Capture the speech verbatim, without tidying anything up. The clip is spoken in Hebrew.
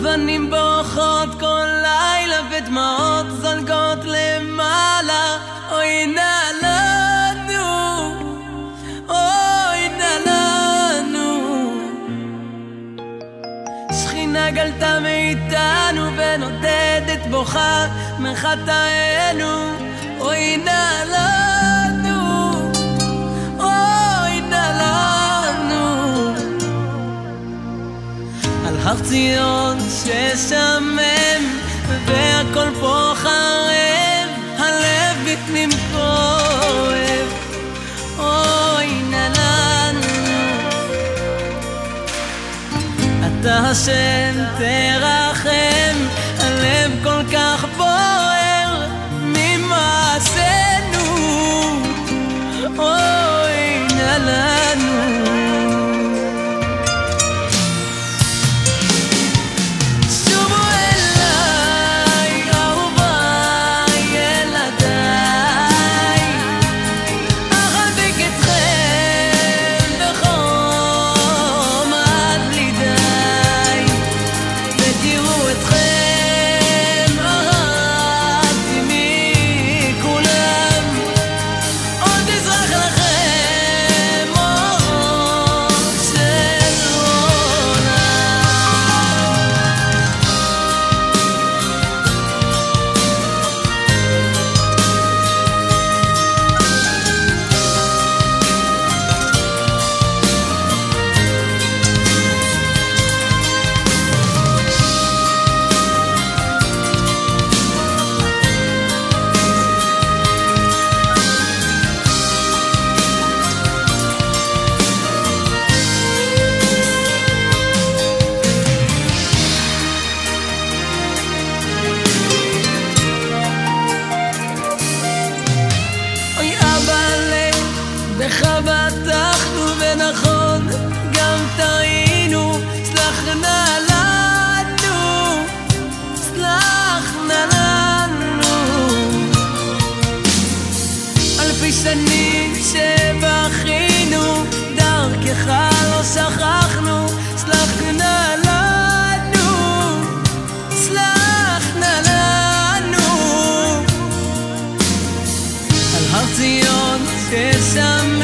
אבנים בורחות כל לילה ודמעות זולגות למעלה. אוי נא לנו, אוי נא לנו. שכינה גלתה מאיתנו ונודדת בוכה מחטאינו. אוי נא לנו, אוי נא לנו. על הר ציון ששמם והכל פה חרב, הלב בפנים כואב. אוי נא לנו. אתה השם תרחם, הלב כל כך בוער ממעשינו. אוי נא לנו. לך בטחנו ונכון גם טעינו, סלח נא לנו, סלח נא לנו. אלפי שנים שבכינו, דרכך לא שכחנו, סלח נא לנו, סלח נא לנו. על הר ציון ששם